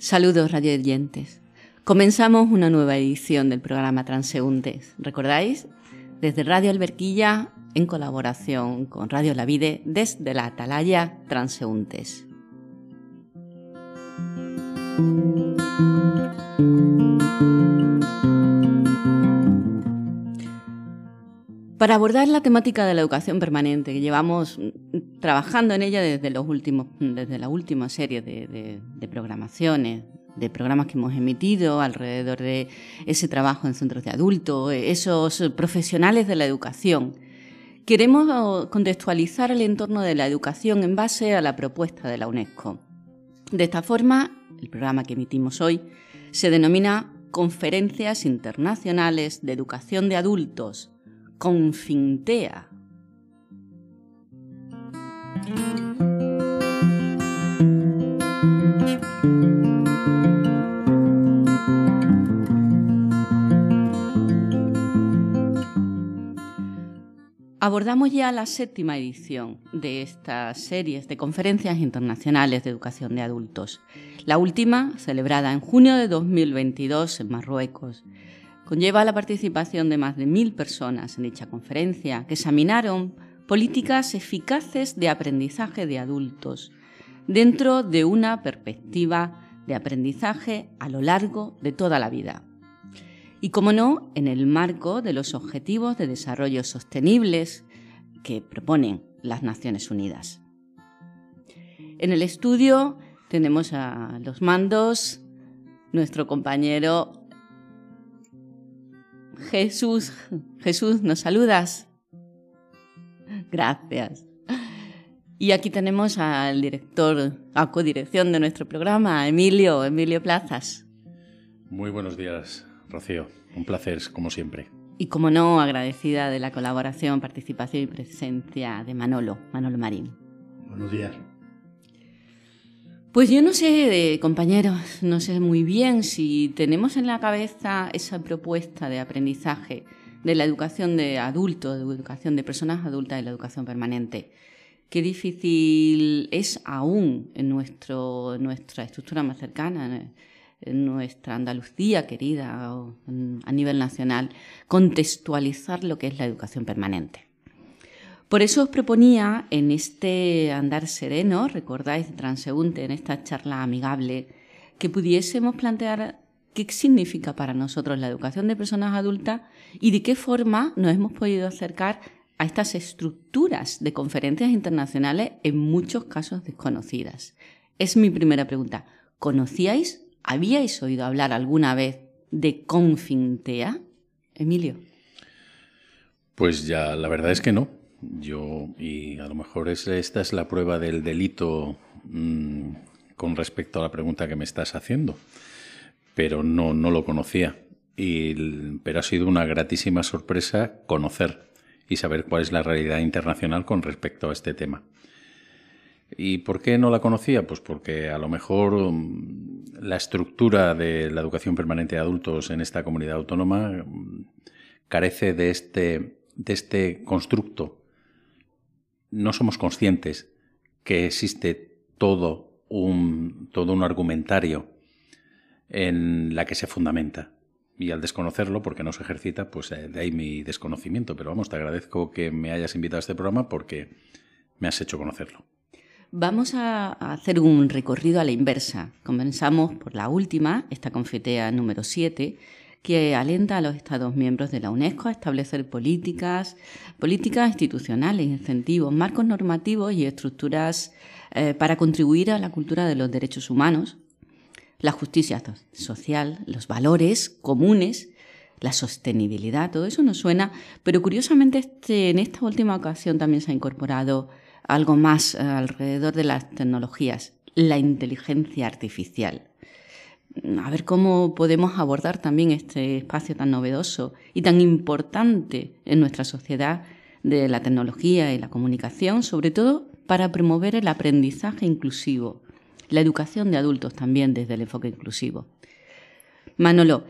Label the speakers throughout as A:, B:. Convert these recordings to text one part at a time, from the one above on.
A: Saludos, radioyentes. Comenzamos una nueva edición del programa Transeúntes. ¿Recordáis? Desde Radio Alberquilla, en colaboración con Radio La Vide, desde la Atalaya Transeúntes. Para abordar la temática de la educación permanente, que llevamos trabajando en ella desde la última serie de programaciones, de programas que hemos emitido alrededor de ese trabajo en centros de adultos, esos profesionales de la educación, queremos contextualizar el entorno de la educación en base a la propuesta de la UNESCO. De esta forma, el programa que emitimos hoy se denomina Conferencias Internacionales de Educación de Adultos, Confintea. Abordamos ya la 7ª edición de estas series de conferencias internacionales de educación de adultos. La última, celebrada en junio de 2022 en Marruecos, conlleva la participación de más de 1000 personas en dicha conferencia que examinaron políticas eficaces de aprendizaje de adultos dentro de una perspectiva de aprendizaje a lo largo de toda la vida. Y, como no, en el marco de los Objetivos de Desarrollo Sostenibles que proponen las Naciones Unidas. En el estudio tenemos a los mandos nuestro compañero Jesús. Jesús, ¿nos saludas? Gracias. Y aquí tenemos al director, a codirección de nuestro programa, Emilio Plazas.
B: Muy buenos días, Rocío. Un placer, como siempre.
A: Y, como no, agradecida de la colaboración, participación y presencia de Manolo Marín.
C: Buenos días.
A: Pues yo no sé, compañeros, no sé muy bien si tenemos en la cabeza esa propuesta de aprendizaje de la educación de adultos, de educación de personas adultas y la educación permanente. Qué difícil es aún en nuestra estructura más cercana, en nuestra Andalucía querida o a nivel nacional, contextualizar lo que es la educación permanente. Por eso os proponía en este andar sereno, recordáis, de transeúnte, en esta charla amigable, que pudiésemos plantear qué significa para nosotros la educación de personas adultas y de qué forma nos hemos podido acercar a estas estructuras de conferencias internacionales, en muchos casos desconocidas. Es mi primera pregunta. ¿Conocíais, habíais oído hablar alguna vez de Confintea? Emilio.
B: Pues ya, la verdad es que no. Y a lo mejor esta es la prueba del delito con respecto a la pregunta que me estás haciendo, pero no lo conocía. Pero ha sido una gratísima sorpresa conocer y saber cuál es la realidad internacional con respecto a este tema. ¿Y por qué no la conocía? Pues porque a lo mejor la estructura de la educación permanente de adultos en esta comunidad autónoma carece de este constructo. No somos conscientes que existe todo un argumentario en la que se fundamenta. Y al desconocerlo, porque no se ejercita, pues de ahí mi desconocimiento. Pero vamos, te agradezco que me hayas invitado a este programa porque me has hecho conocerlo.
A: Vamos a hacer un recorrido a la inversa. Comenzamos por la última, esta Confintea número 7, que alienta a los Estados miembros de la UNESCO a establecer políticas institucionales, incentivos, marcos normativos y estructuras para contribuir a la cultura de los derechos humanos, la justicia social, los valores comunes, la sostenibilidad. Todo eso nos suena, pero curiosamente en esta última ocasión también se ha incorporado algo más alrededor de las tecnologías, la inteligencia artificial. A ver cómo podemos abordar también este espacio tan novedoso y tan importante en nuestra sociedad de la tecnología y la comunicación, sobre todo para promover el aprendizaje inclusivo, la educación de adultos también desde el enfoque inclusivo. Manolo,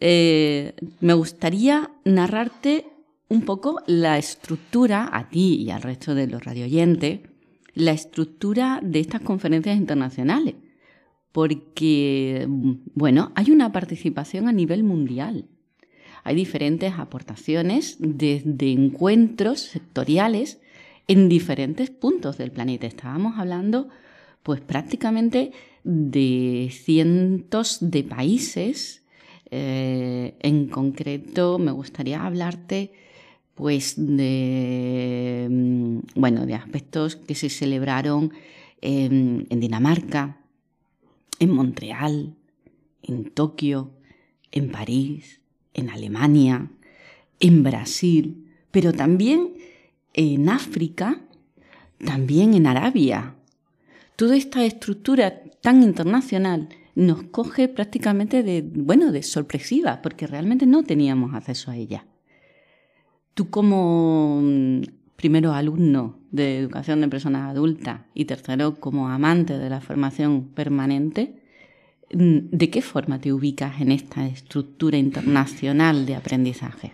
A: me gustaría narrarte un poco la estructura, a ti y al resto de los radioyentes, la estructura de estas conferencias internacionales. porque, bueno, hay una participación a nivel mundial. Hay diferentes aportaciones desde encuentros sectoriales en diferentes puntos del planeta. Estábamos hablando, pues prácticamente de cientos de países. En concreto, me gustaría hablarte, pues, de aspectos que se celebraron en Dinamarca, en Montreal, en Tokio, en París, en Alemania, en Brasil, pero también en África, también en Arabia. Toda esta estructura tan internacional nos coge prácticamente de sorpresiva, porque realmente no teníamos acceso a ella. Tú, como primero alumno de educación de personas adultas y tercero como amante de la formación permanente, ¿de qué forma te ubicas en esta estructura internacional de aprendizaje?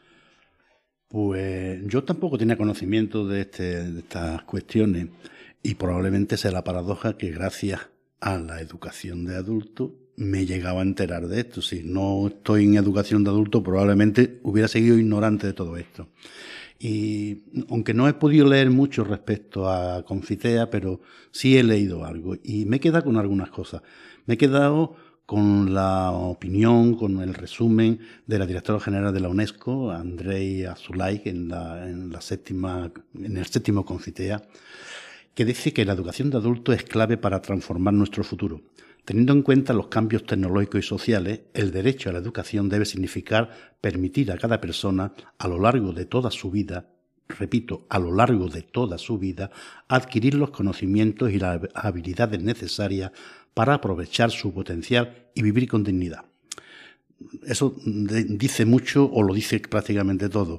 C: Pues yo tampoco tenía conocimiento de estas cuestiones y probablemente sea la paradoja que gracias a la educación de adultos me he llegado a enterar de esto. Si no estoy en educación de adultos, probablemente hubiera seguido ignorante de todo esto. Y aunque no he podido leer mucho respecto a Confitea, pero sí he leído algo y me he quedado con algunas cosas. Me he quedado con la opinión, con el resumen de la directora general de la UNESCO, Andrei Azoulay, en el séptimo Confitea, que dice que la educación de adultos es clave para transformar nuestro futuro. Teniendo en cuenta los cambios tecnológicos y sociales, el derecho a la educación debe significar permitir a cada persona, a lo largo de toda su vida, repito, a lo largo de toda su vida, adquirir los conocimientos y las habilidades necesarias para aprovechar su potencial y vivir con dignidad. Eso dice mucho, o lo dice prácticamente todo.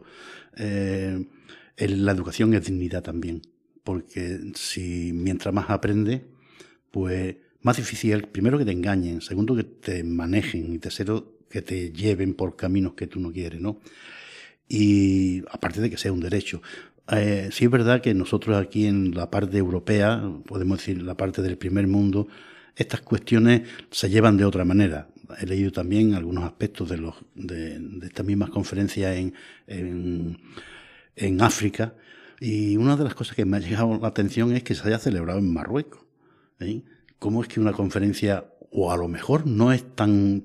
C: La educación es dignidad también, porque si mientras más aprende, pues más difícil es, primero, que te engañen, segundo, que te manejen y tercero, que te lleven por caminos que tú no quieres, ¿no? Y aparte de que sea un derecho. Sí es verdad que nosotros aquí en la parte europea, podemos decir la parte del primer mundo, estas cuestiones se llevan de otra manera. He leído también algunos aspectos de estas mismas conferencias en África, y una de las cosas que me ha llamado la atención es que se haya celebrado en Marruecos. ¿Cómo es que una conferencia, o a lo mejor no es tan,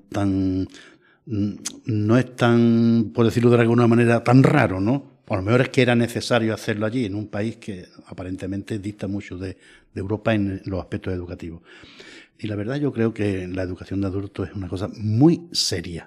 C: por decirlo de alguna manera, tan raro, ¿no? O a lo mejor es que era necesario hacerlo allí, en un país que aparentemente dista mucho de Europa en los aspectos educativos. Y la verdad, yo creo que la educación de adultos es una cosa muy seria.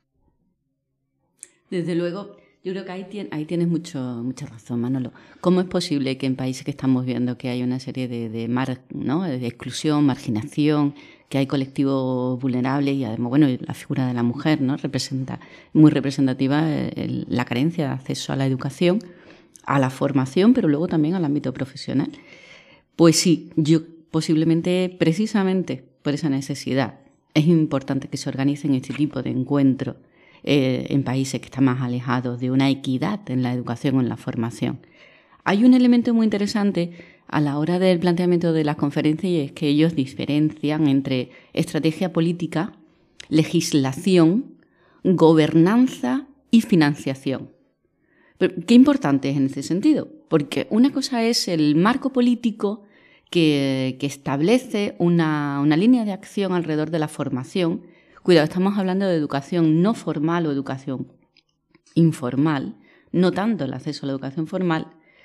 A: Desde luego, yo creo que ahí tienes mucha razón, Manolo. ¿Cómo es posible que en países que estamos viendo que hay una serie de exclusión, marginación, que hay colectivos vulnerables y además, la figura de la mujer, ¿no?, representa muy representativa la carencia de acceso a la educación, a la formación, pero luego también al ámbito profesional? Pues sí, yo posiblemente precisamente por esa necesidad es importante que se organicen este tipo de encuentros en países que están más alejados de una equidad en la educación o en la formación. Hay un elemento muy interesante a la hora del planteamiento de las conferencias, y es que ellos diferencian entre estrategia política, legislación, gobernanza y financiación. Pero, ¿qué importante es en ese sentido? Porque una cosa es el marco político que establece una línea de acción alrededor de la formación. Cuidado, estamos hablando de educación no formal o educación informal, no tanto el acceso a la educación formal.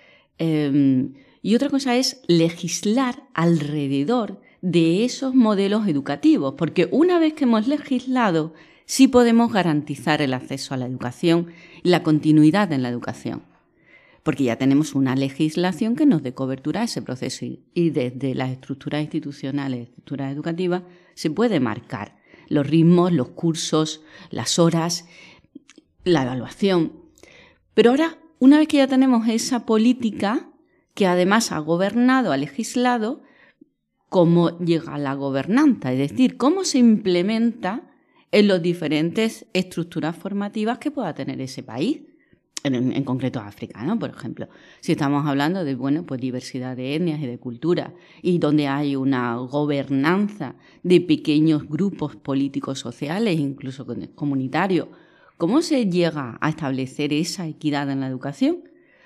A: Y otra cosa es legislar alrededor de esos modelos educativos, porque una vez que hemos legislado, sí podemos garantizar el acceso a la educación y la continuidad en la educación, porque ya tenemos una legislación que nos dé cobertura a ese proceso y desde las estructuras institucionales, estructuras educativas, se puede marcar los ritmos, los cursos, las horas, la evaluación. Pero ahora, una vez que ya tenemos esa política que además ha gobernado, ha legislado, ¿cómo llega la gobernanza? Es decir, ¿cómo se implementa en las diferentes estructuras formativas que pueda tener ese país? en concreto África, ¿no? Por ejemplo, si estamos hablando de, bueno, pues diversidad de etnias y de cultura, y donde hay una gobernanza de pequeños grupos políticos sociales, incluso comunitarios, ¿cómo se llega a establecer esa equidad en la educación?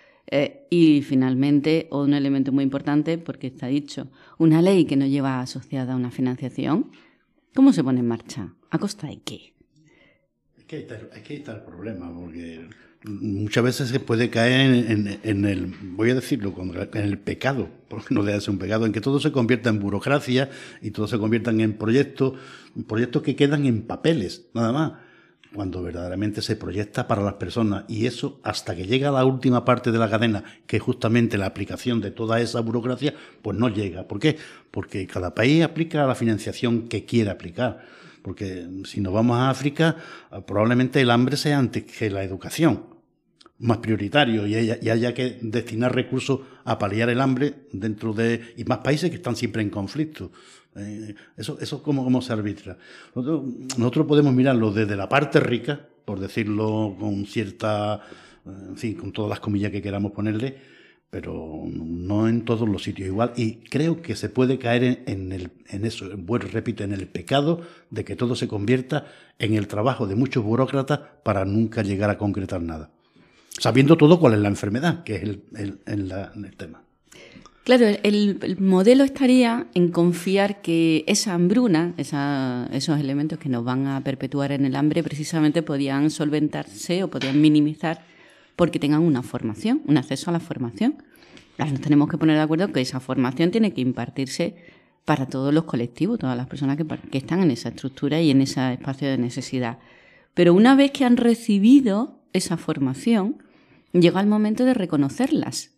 A: Y finalmente, un elemento muy importante, porque está dicho, una ley que no lleva asociada a una financiación, ¿cómo se pone en marcha? ¿A costa de qué?
C: Es que ahí está el problema, porque muchas veces se puede caer en el, voy a decirlo, en el pecado, porque no debe ser un pecado, en que todo se convierta en burocracia y todo se conviertan en proyectos que quedan en papeles, nada más, cuando verdaderamente se proyecta para las personas. Y eso, hasta que llega a la última parte de la cadena, que es justamente la aplicación de toda esa burocracia, pues no llega. ¿Por qué? Porque cada país aplica la financiación que quiere aplicar. Porque si nos vamos a África, probablemente el hambre sea antes que la educación, más prioritario, y haya que destinar recursos a paliar el hambre y más países que están siempre en conflicto. Eso ¿cómo se arbitra? Nosotros podemos mirarlo desde la parte rica, por decirlo con cierta, en fin, con todas las comillas que queramos ponerle, pero no en todos los sitios igual. Y creo que se puede caer en eso, repito, en el pecado de que todo se convierta en el trabajo de muchos burócratas para nunca llegar a concretar nada, sabiendo todo cuál es la enfermedad, que es el tema.
A: Claro, el modelo estaría en confiar que esa hambruna, esos elementos que nos van a perpetuar en el hambre, precisamente podían solventarse o podían minimizar porque tengan una formación, un acceso a la formación. Ahora nos tenemos que poner de acuerdo que esa formación tiene que impartirse para todos los colectivos, todas las personas que están en esa estructura y en ese espacio de necesidad. Pero una vez que han recibido esa formación, llega el momento de reconocerlas.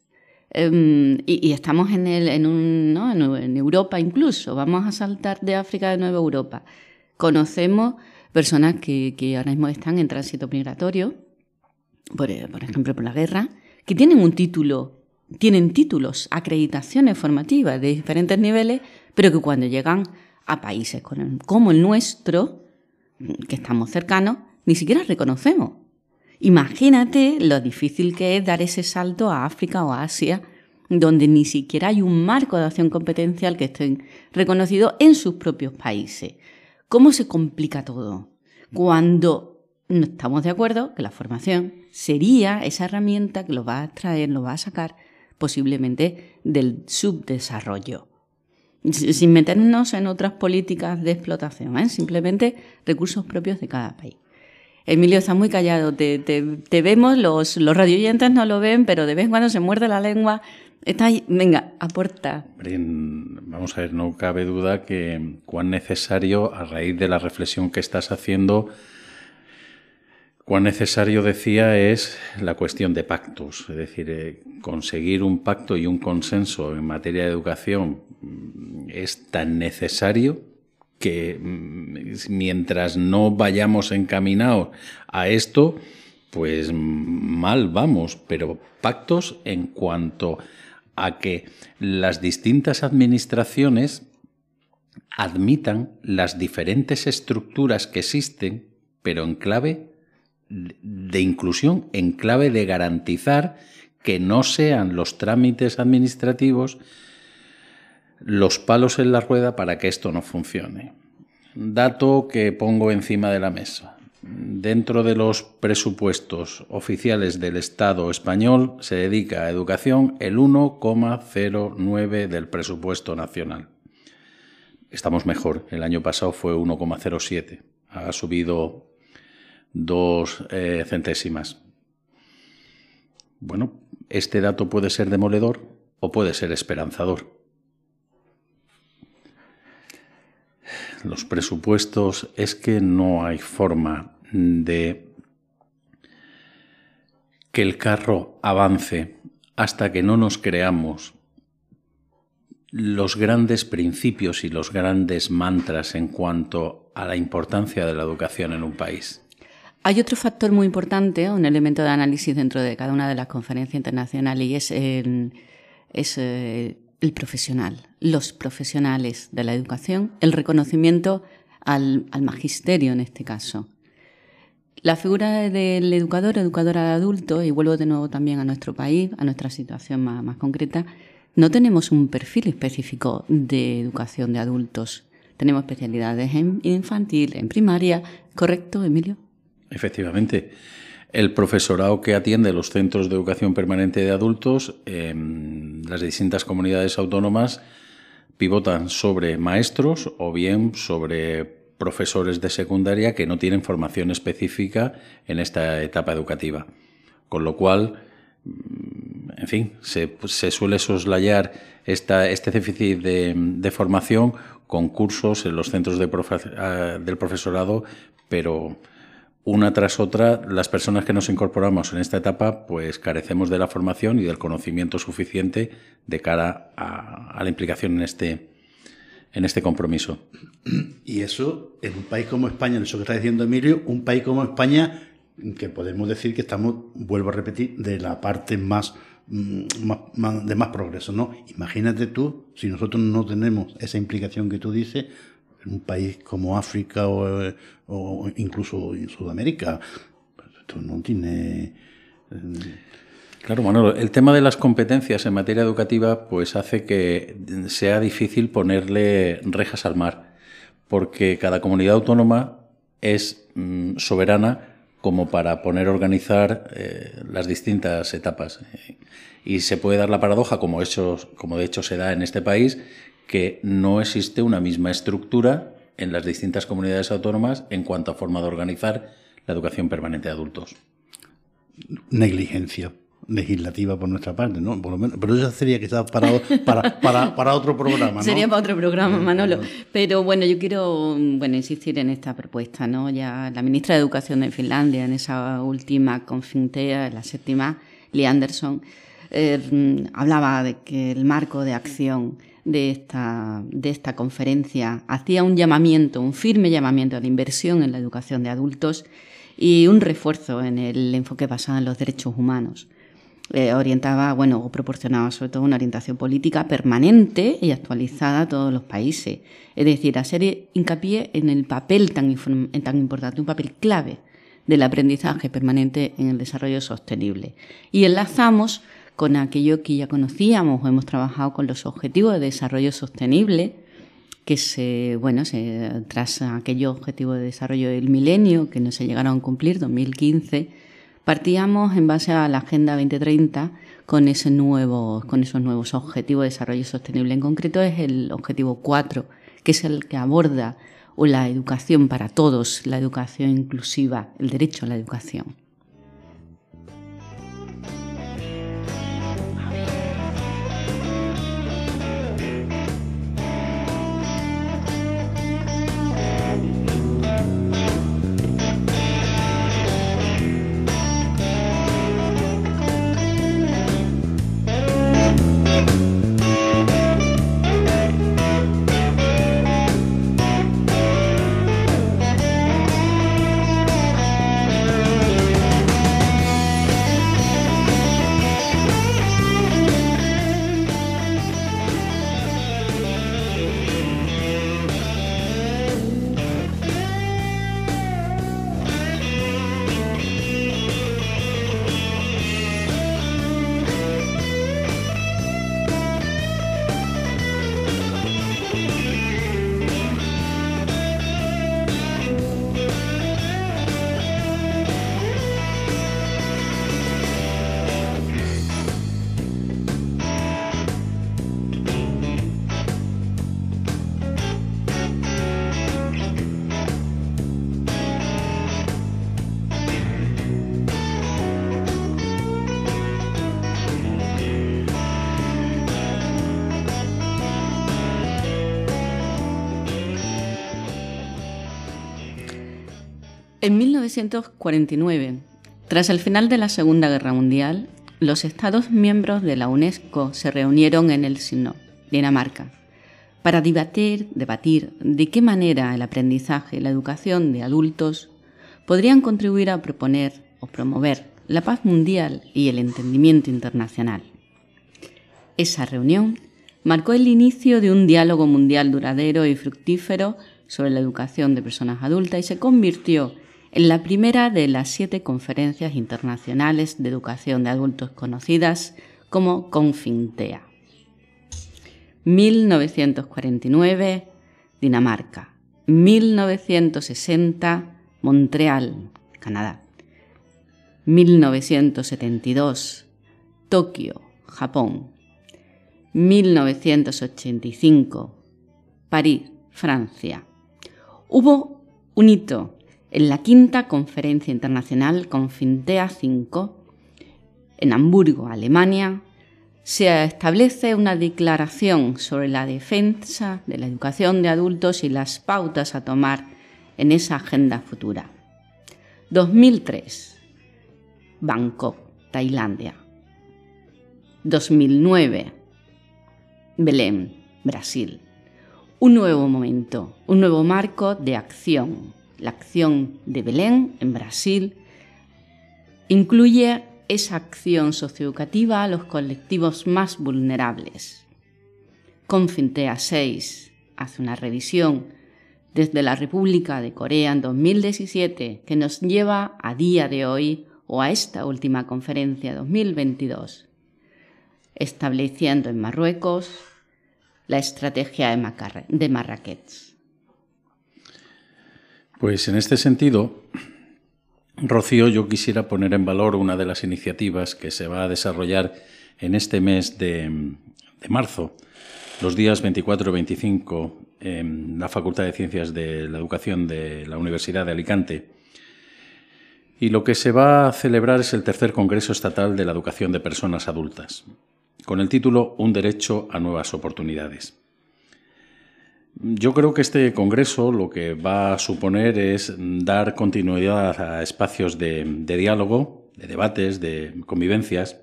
A: Y estamos en Europa incluso. Vamos a saltar de África de nuevo a Europa. Conocemos personas que ahora mismo están en tránsito migratorio, por ejemplo, por la guerra, que tienen títulos, acreditaciones formativas de diferentes niveles, pero que cuando llegan a países como el nuestro, que estamos cercanos, ni siquiera reconocemos. Imagínate lo difícil que es dar ese salto a África o a Asia, donde ni siquiera hay un marco de acción competencial que esté reconocido en sus propios países. ¿Cómo se complica todo? Cuando no estamos de acuerdo que la formación sería esa herramienta que lo va a extraer, lo va a sacar posiblemente del subdesarrollo. Sin meternos en otras políticas de explotación, simplemente recursos propios de cada país. Emilio, estás muy callado, te vemos, los radioyentes no lo ven, pero de vez en cuando se muerde la lengua. Está ahí, venga, aporta.
B: Vamos a ver, no cabe duda que cuán necesario, a raíz de la reflexión que estás haciendo, cuán necesario, decía, es la cuestión de pactos. Es decir, conseguir un pacto y un consenso en materia de educación es tan necesario que mientras no vayamos encaminados a esto, pues mal vamos. Pero pactos en cuanto a que las distintas administraciones admitan las diferentes estructuras que existen, pero en clave de inclusión, en clave de garantizar que no sean los trámites administrativos los palos en la rueda para que esto no funcione. Dato que pongo encima de la mesa. Dentro de los presupuestos oficiales del Estado español se dedica a educación el 1,09 del presupuesto nacional. Estamos mejor. El año pasado fue 1,07. Ha subido 2 centésimas. Bueno, este dato puede ser demoledor o puede ser esperanzador. Los presupuestos, es que no hay forma de que el carro avance hasta que no nos creamos los grandes principios y los grandes mantras en cuanto a la importancia de la educación en un país.
A: Hay otro factor muy importante, un elemento de análisis dentro de cada una de las conferencias internacionales, y es el profesional, los profesionales de la educación, el reconocimiento al magisterio en este caso. La figura del educador o educadora de adultos, y vuelvo de nuevo también a nuestro país, a nuestra situación más concreta, no tenemos un perfil específico de educación de adultos. Tenemos especialidades en infantil, en primaria. ¿Correcto, Emilio?
B: Efectivamente. El profesorado que atiende los centros de educación permanente de adultos, las distintas comunidades autónomas, pivotan sobre maestros o bien sobre profesores de secundaria que no tienen formación específica en esta etapa educativa. Con lo cual, en fin, se suele soslayar este déficit de formación con cursos en los centros del profesorado, pero una tras otra, las personas que nos incorporamos en esta etapa, pues carecemos de la formación y del conocimiento suficiente de cara a la implicación en este compromiso.
C: Y eso, en un país como España, eso que está diciendo Emilio, un país como España, que podemos decir que estamos, vuelvo a repetir, de la parte de más progreso, ¿no? Imagínate tú, si nosotros no tenemos esa implicación que tú dices, en un país como África o incluso en Sudamérica, esto no tiene...
B: Claro, Manolo, el tema de las competencias en materia educativa pues hace que sea difícil ponerle rejas al mar, porque cada comunidad autónoma es soberana como para organizar las distintas etapas. Y se puede dar la paradoja, como de hecho se da en este país, que no existe una misma estructura en las distintas comunidades autónomas en cuanto a forma de organizar la educación permanente de adultos.
C: Negligencia legislativa por nuestra parte, ¿no? Por lo menos, pero eso sería quizás para otro programa, ¿no?
A: Sería para otro programa, Manolo. Pero bueno, yo quiero insistir en esta propuesta, ¿no? Ya la ministra de Educación de Finlandia, en esa última Konfintea, la 7ª, Li Andersson, hablaba de que el marco de acción de esta conferencia hacía un firme llamamiento a la inversión en la educación de adultos y un refuerzo en el enfoque basado en los derechos humanos. Proporcionaba sobre todo una orientación política permanente y actualizada a todos los países. Es decir, hacer hincapié en el papel tan importante, un papel clave del aprendizaje permanente en el desarrollo sostenible. Y enlazamos con aquello que ya conocíamos o hemos trabajado con los Objetivos de Desarrollo Sostenible, que tras aquellos Objetivos de Desarrollo del Milenio, que no se llegaron a cumplir, 2015, partíamos en base a la Agenda 2030 con esos nuevos Objetivos de Desarrollo Sostenible. En concreto es el Objetivo 4, que es el que aborda la educación para todos, la educación inclusiva, el derecho a la educación. En 1949, tras el final de la Segunda Guerra Mundial, los Estados miembros de la UNESCO se reunieron en Helsinki, Dinamarca, para debatir de qué manera el aprendizaje y la educación de adultos podrían contribuir a proponer o promover la paz mundial y el entendimiento internacional. Esa reunión marcó el inicio de un diálogo mundial duradero y fructífero sobre la educación de personas adultas y se convirtió en la primera de las 7 conferencias internacionales de educación de adultos conocidas como Confintea. 1949, Dinamarca. 1960, Montreal, Canadá. 1972, Tokio, Japón. 1985, París, Francia. Hubo un hito en la 5ª Conferencia Internacional Confintea 5, en Hamburgo, Alemania. Se establece una declaración sobre la defensa de la educación de adultos y las pautas a tomar en esa agenda futura. 2003, Bangkok, Tailandia. 2009, Belém, Brasil. Un nuevo momento, un nuevo marco de acción. La acción de Belém, en Brasil, incluye esa acción socioeducativa a los colectivos más vulnerables. Confintea 6 hace una revisión desde la República de Corea en 2017 que nos lleva a día de hoy o a esta última conferencia 2022, estableciendo en Marruecos la estrategia de Marrakech.
B: Pues en este sentido, Rocío, yo quisiera poner en valor una de las iniciativas que se va a desarrollar en este mes de marzo, los días 24 y 25, en la Facultad de Ciencias de la Educación de la Universidad de Alicante. Y lo que se va a celebrar es el 3er Congreso Estatal de la Educación de Personas Adultas, con el título Un derecho a nuevas oportunidades. Yo creo que este congreso lo que va a suponer es dar continuidad a espacios de diálogo, de debates, de convivencias,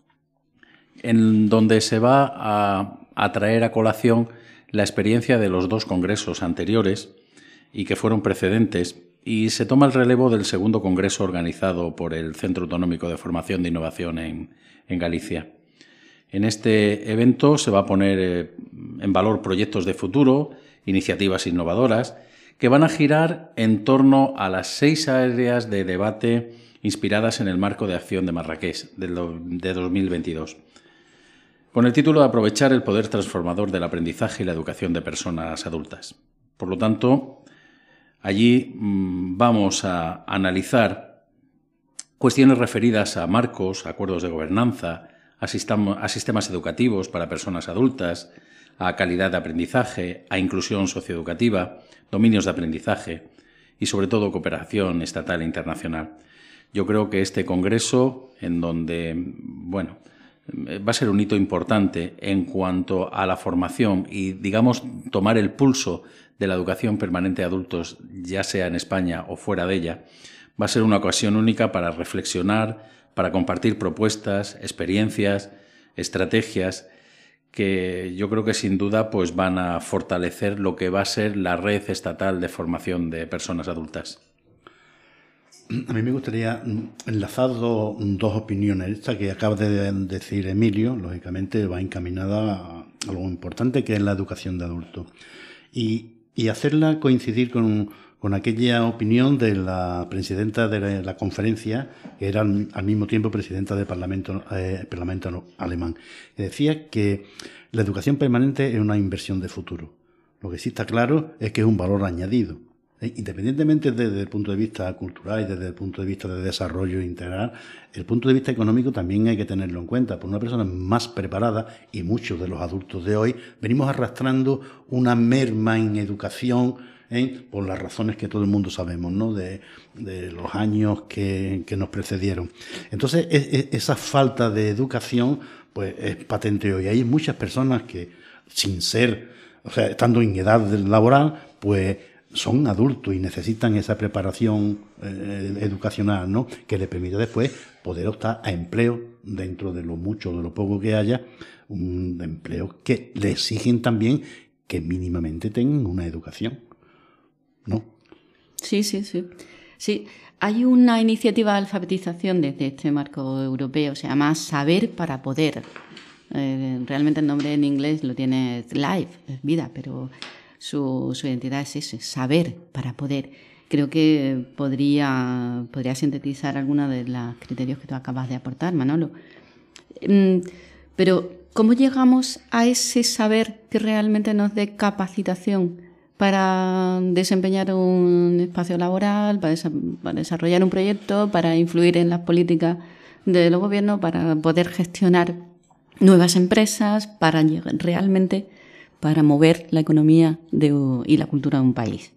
B: en donde se va a traer a colación la experiencia de los 2 congresos anteriores y que fueron precedentes, y se toma el relevo del 2º congreso organizado por el Centro Autonómico de Formación de Innovación en Galicia. En este evento se va a poner en valor proyectos de futuro, iniciativas innovadoras, que van a girar en torno a las 6 áreas de debate inspiradas en el marco de acción de Marrakech de 2022, con el título de Aprovechar el poder transformador del aprendizaje y la educación de personas adultas. Por lo tanto, allí vamos a analizar cuestiones referidas a marcos, acuerdos de gobernanza, a sistemas educativos para personas adultas, a calidad de aprendizaje, a inclusión socioeducativa, dominios de aprendizaje y, sobre todo, cooperación estatal e internacional. Yo creo que este congreso, en donde, va a ser un hito importante en cuanto a la formación y, digamos, tomar el pulso de la educación permanente de adultos, ya sea en España o fuera de ella, va a ser una ocasión única para reflexionar, para compartir propuestas, experiencias, estrategias que yo creo que sin duda pues van a fortalecer lo que va a ser la red estatal de formación de personas adultas.
C: A mí me gustaría enlazar dos opiniones. Esta que acaba de decir Emilio, lógicamente va encaminada a algo importante que es la educación de adultos. Y hacerla coincidir con aquella opinión de la presidenta de la conferencia, que era al mismo tiempo presidenta del Parlamento alemán, que decía que la educación permanente es una inversión de futuro. Lo que sí está claro es que es un valor añadido. Independientemente desde el punto de vista cultural y desde el punto de vista de desarrollo integral, el punto de vista económico también hay que tenerlo en cuenta. Por una persona más preparada, y muchos de los adultos de hoy, venimos arrastrando una merma en educación, por las razones que todo el mundo sabemos, ¿no? De los años que nos precedieron. Entonces, esa falta de educación pues es patente hoy. Hay muchas personas que, sin ser, estando en edad laboral, pues son adultos y necesitan esa preparación educacional, ¿no? Que les permita después poder optar a empleo dentro de lo mucho o de lo poco que haya, un empleo que le exigen también que mínimamente tengan una educación, ¿no? Sí.
A: Sí, hay una iniciativa de alfabetización desde este marco europeo, se llama Saber para Poder. Realmente el nombre en inglés lo tiene Life, es vida, pero su identidad es ese, saber para poder. creo que podría sintetizar algunos de los criterios que tú acabas de aportar, Manolo. Pero, ¿cómo llegamos a ese saber que realmente nos dé capacitación para desempeñar un espacio laboral, para desarrollar un proyecto, para influir en las políticas de los gobiernos, para poder gestionar nuevas empresas, para realmente para mover la economía y la cultura de un país?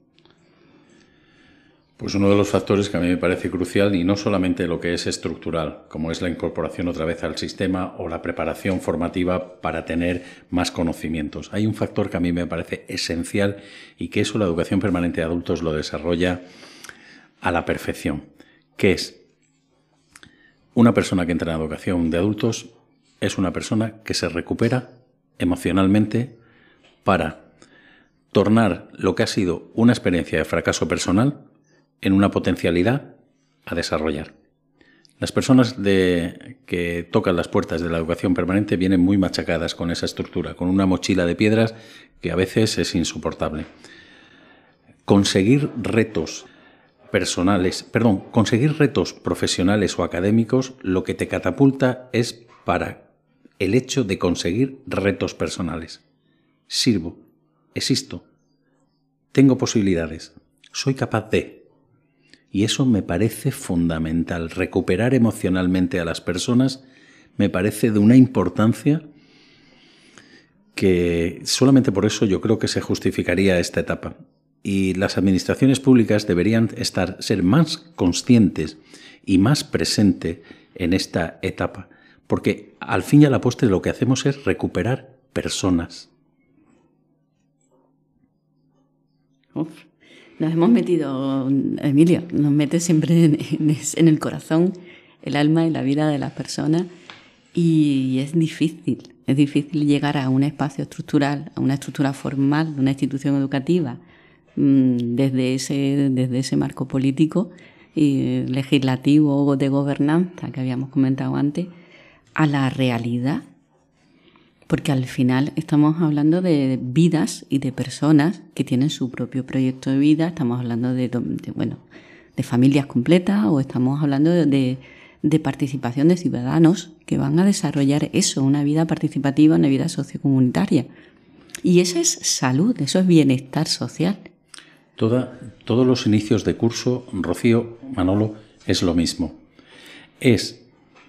B: Pues uno de los factores que a mí me parece crucial, y no solamente lo que es estructural, como es la incorporación otra vez al sistema o la preparación formativa para tener más conocimientos. Hay un factor que a mí me parece esencial y que eso la educación permanente de adultos lo desarrolla a la perfección, que es una persona que entra en educación de adultos es una persona que se recupera emocionalmente para tornar lo que ha sido una experiencia de fracaso personal en una potencialidad a desarrollar. Las personas que tocan las puertas de la educación permanente vienen muy machacadas con esa estructura, con una mochila de piedras que a veces es insoportable. Conseguir retos profesionales o académicos, lo que te catapulta es para el hecho de conseguir retos personales. Sirvo, existo, tengo posibilidades, soy capaz de... Y eso me parece fundamental. Recuperar emocionalmente a las personas me parece de una importancia que solamente por eso yo creo que se justificaría esta etapa. Y las administraciones públicas deberían ser más conscientes y más presentes en esta etapa. Porque al fin y a la postre lo que hacemos es recuperar personas.
A: Nos hemos metido, Emilio, nos mete siempre en el corazón, el alma y la vida de las personas, y es difícil llegar a un espacio estructural, a una estructura formal de una institución educativa desde ese marco político y legislativo o de gobernanza que habíamos comentado antes, a la realidad. Porque al final estamos hablando de vidas y de personas que tienen su propio proyecto de vida, estamos hablando de familias completas, o estamos hablando de participación de ciudadanos que van a desarrollar eso, una vida participativa, una vida sociocomunitaria. Y eso es salud, eso es bienestar social.
B: Todos los inicios de curso, Rocío, Manolo, es lo mismo. Es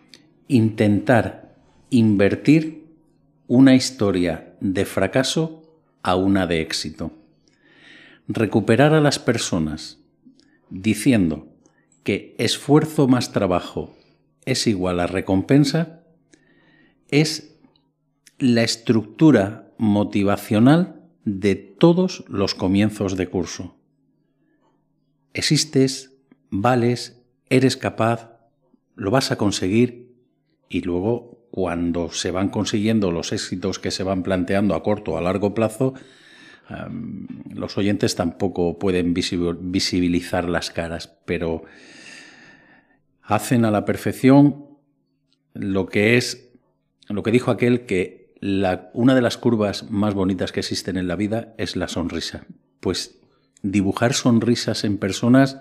B: intentar invertir una historia de fracaso a una de éxito. Recuperar a las personas diciendo que esfuerzo más trabajo es igual a recompensa es la estructura motivacional de todos los comienzos de curso. Existes, vales, eres capaz, lo vas a conseguir, y luego cuando se van consiguiendo los éxitos que se van planteando a corto o a largo plazo, los oyentes tampoco pueden visibilizar las caras, pero hacen a la perfección lo que dijo aquel que una de las curvas más bonitas que existen en la vida es la sonrisa. Pues dibujar sonrisas en personas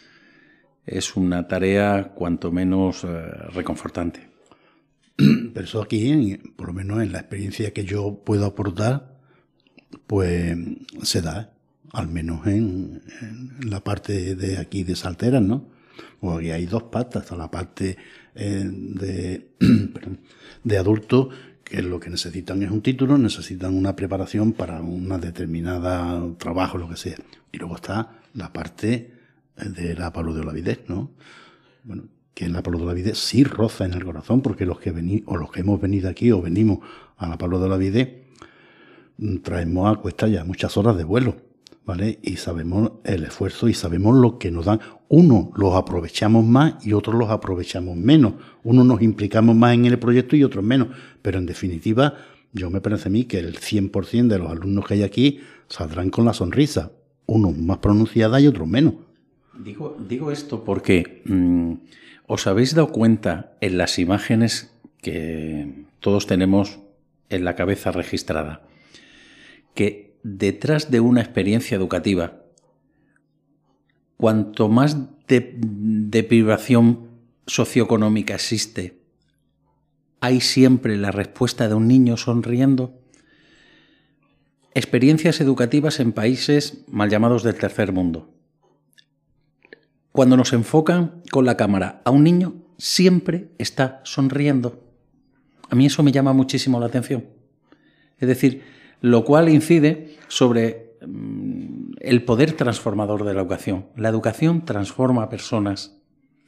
B: es una tarea cuanto menos reconfortante.
C: Pero eso aquí, por lo menos en la experiencia que yo puedo aportar, pues se da, al menos en la parte de aquí de Salteras, ¿no? Pues aquí hay dos partes, está la parte de adultos, que lo que necesitan es un título, necesitan una preparación para una determinada trabajo, lo que sea. Y luego está la parte de la Pablo de Olavide, ¿no? Bueno, que en la Pablo de Olavide sí roza en el corazón, porque los que hemos venido aquí o venimos a la Pablo de Olavide traemos a cuesta ya muchas horas de vuelo, ¿vale? Y sabemos el esfuerzo y sabemos lo que nos dan. Unos los aprovechamos más y otros los aprovechamos menos. Unos nos implicamos más en el proyecto y otros menos. Pero en definitiva, yo me parece a mí que el 100% de los alumnos que hay aquí saldrán con la sonrisa. Unos más pronunciada y otros menos.
B: Digo esto porque ¿os habéis dado cuenta en las imágenes que todos tenemos en la cabeza registrada que detrás de una experiencia educativa cuanto más deprivación socioeconómica existe, hay siempre la respuesta de un niño sonriendo. Experiencias educativas en países mal llamados del tercer mundo. Cuando nos enfocan con la cámara a un niño, siempre está sonriendo. A mí eso me llama muchísimo la atención. Es decir, lo cual incide sobre el poder transformador de la educación. La educación transforma a personas.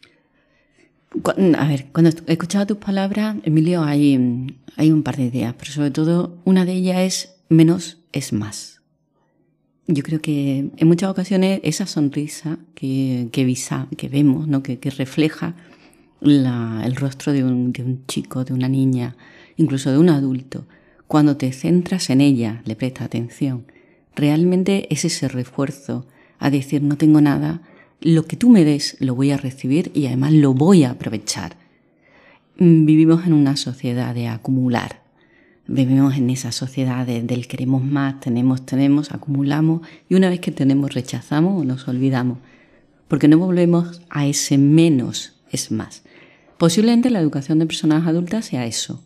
A: A ver, cuando he escuchado tus palabras, Emilio, hay un par de ideas, pero sobre todo una de ellas es menos es más. Yo creo que en muchas ocasiones esa sonrisa que vemos, ¿no? que refleja el rostro de un chico, de una niña, incluso de un adulto, cuando te centras en ella, le prestas atención, realmente es ese refuerzo a decir no tengo nada, lo que tú me des lo voy a recibir y además lo voy a aprovechar. Vivimos en una sociedad de acumular, vivimos en esa sociedad del queremos más, tenemos, acumulamos y una vez que tenemos rechazamos o nos olvidamos, porque no volvemos a ese menos es más. Posiblemente la educación de personas adultas sea eso.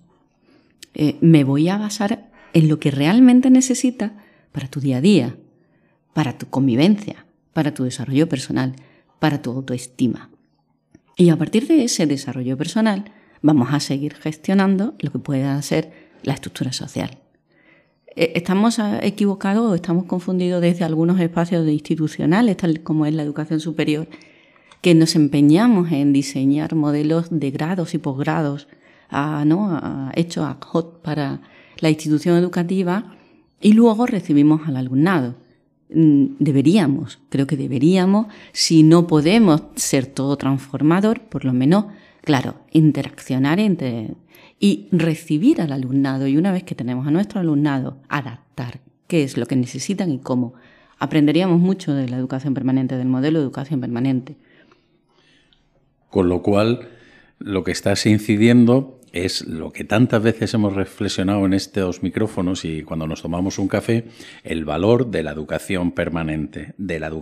A: Me voy a basar en lo que realmente necesitas para tu día a día, para tu convivencia, para tu desarrollo personal, para tu autoestima. Y a partir de ese desarrollo personal vamos a seguir gestionando lo que pueda ser la estructura social. ¿Estamos equivocados o estamos confundidos desde algunos espacios institucionales, tal como es la educación superior, que nos empeñamos en diseñar modelos de grados y posgrados hechos ad hoc para la institución educativa y luego recibimos al alumnado? Creo que deberíamos, si no podemos ser todo transformador, por lo menos, claro, interaccionar y recibir al alumnado, y una vez que tenemos a nuestro alumnado, adaptar qué es lo que necesitan y cómo. Aprenderíamos mucho de la educación permanente, del modelo de educación permanente.
B: Con lo cual, lo que estás incidiendo es lo que tantas veces hemos reflexionado en estos micrófonos y cuando nos tomamos un café, el valor de la educación permanente,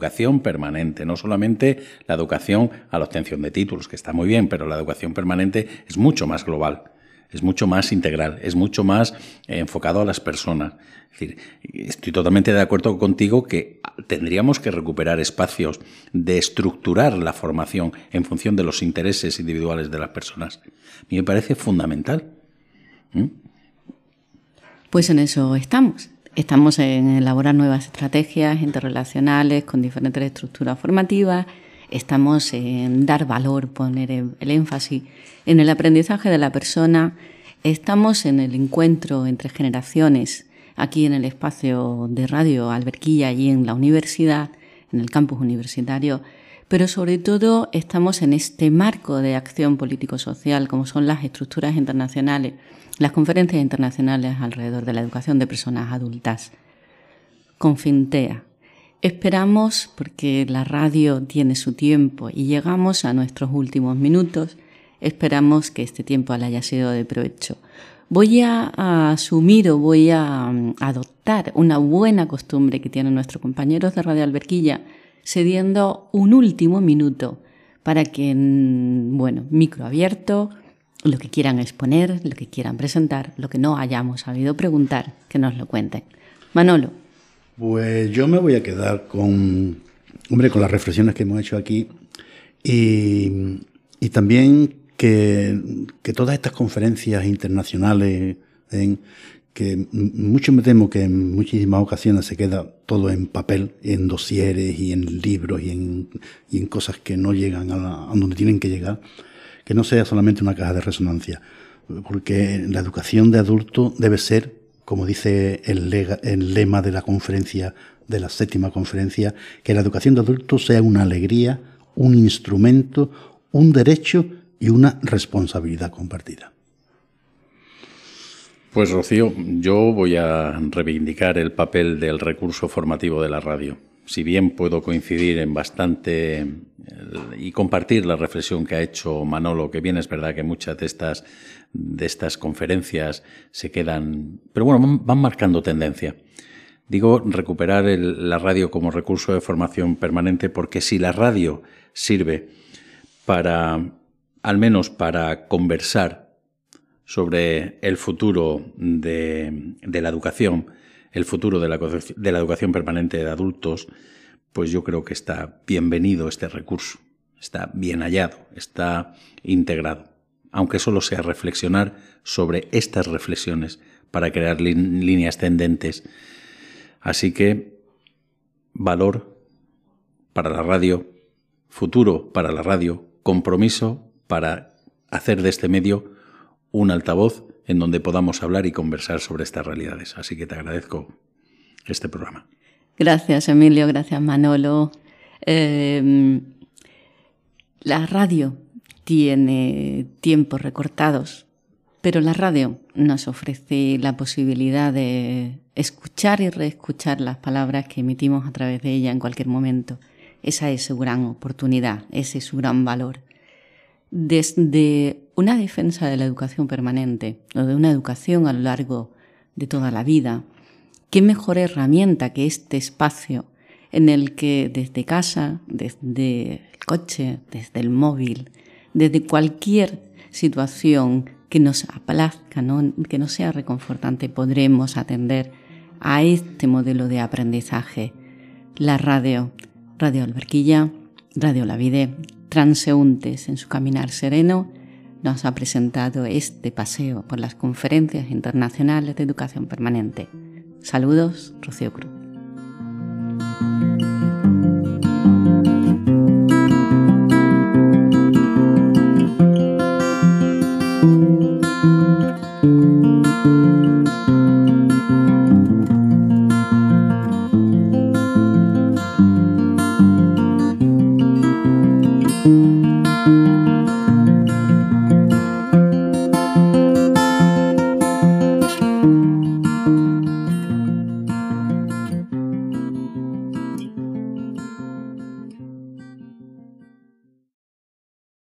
B: no solamente la educación a la obtención de títulos, que está muy bien, pero la educación permanente es mucho más global, es mucho más integral, es mucho más enfocado a las personas. Es decir, estoy totalmente de acuerdo contigo que tendríamos que recuperar espacios de estructurar la formación en función de los intereses individuales de las personas. A mí me parece fundamental.
A: Pues en eso estamos. Estamos en elaborar nuevas estrategias interrelacionales con diferentes estructuras formativas. Estamos en dar valor, poner el énfasis en el aprendizaje de la persona. Estamos en el encuentro entre generaciones, aquí en el espacio de Radio Alberquilla y en la universidad, en el campus universitario, pero sobre todo estamos en este marco de acción político-social, como son las estructuras internacionales, las conferencias internacionales alrededor de la educación de personas adultas. Con Fintea. Esperamos, porque la radio tiene su tiempo y llegamos a nuestros últimos minutos, esperamos que este tiempo le haya sido de provecho. Voy a asumir o voy a adoptar una buena costumbre que tienen nuestros compañeros de Radio Alberquilla, cediendo un último minuto para que, micro abierto, lo que quieran exponer, lo que quieran presentar, lo que no hayamos sabido preguntar, que nos lo cuenten. Manolo.
C: Pues yo me voy a quedar con las reflexiones que hemos hecho aquí y también que todas estas conferencias internacionales, que mucho me temo que en muchísimas ocasiones se queda todo en papel, en dosieres y en libros y en cosas que no llegan a donde tienen que llegar, que no sea solamente una caja de resonancia, porque la educación de adulto debe ser, como dice el lema de la conferencia, de la 7ª conferencia, que la educación de adultos sea una alegría, un instrumento, un derecho y una responsabilidad compartida.
B: Pues Rocío, yo voy a reivindicar el papel del recurso formativo de la radio. Si bien puedo coincidir en bastante y compartir la reflexión que ha hecho Manolo, que bien es verdad que muchas de estas conferencias se quedan, pero bueno, van marcando tendencia. Digo recuperar la radio como recurso de formación permanente, porque si la radio sirve para, al menos para conversar sobre el futuro de la educación, el futuro de la educación permanente de adultos, pues yo creo que está bienvenido este recurso, está bien hallado, está integrado, aunque solo sea reflexionar sobre estas reflexiones para crear líneas tendentes. Así que valor para la radio, futuro para la radio, compromiso para hacer de este medio un altavoz en donde podamos hablar y conversar sobre estas realidades. Así que te agradezco este programa.
A: Gracias, Emilio, gracias, Manolo. La radio tiene tiempos recortados, pero la radio nos ofrece la posibilidad de escuchar y reescuchar las palabras que emitimos a través de ella en cualquier momento. Esa es su gran oportunidad, ese es su gran valor. Desde una defensa de la educación permanente o de una educación a lo largo de toda la vida, qué mejor herramienta que este espacio en el que desde casa, desde el coche, desde el móvil, desde cualquier situación que nos aplazca, ¿no? Que no sea reconfortante, podremos atender a este modelo de aprendizaje. La radio, Radio Alberquilla, Radio La Vida, transeúntes en su caminar sereno, nos ha presentado este paseo por las conferencias internacionales de educación permanente. Saludos, Rocío Cruz.
D: Thank you.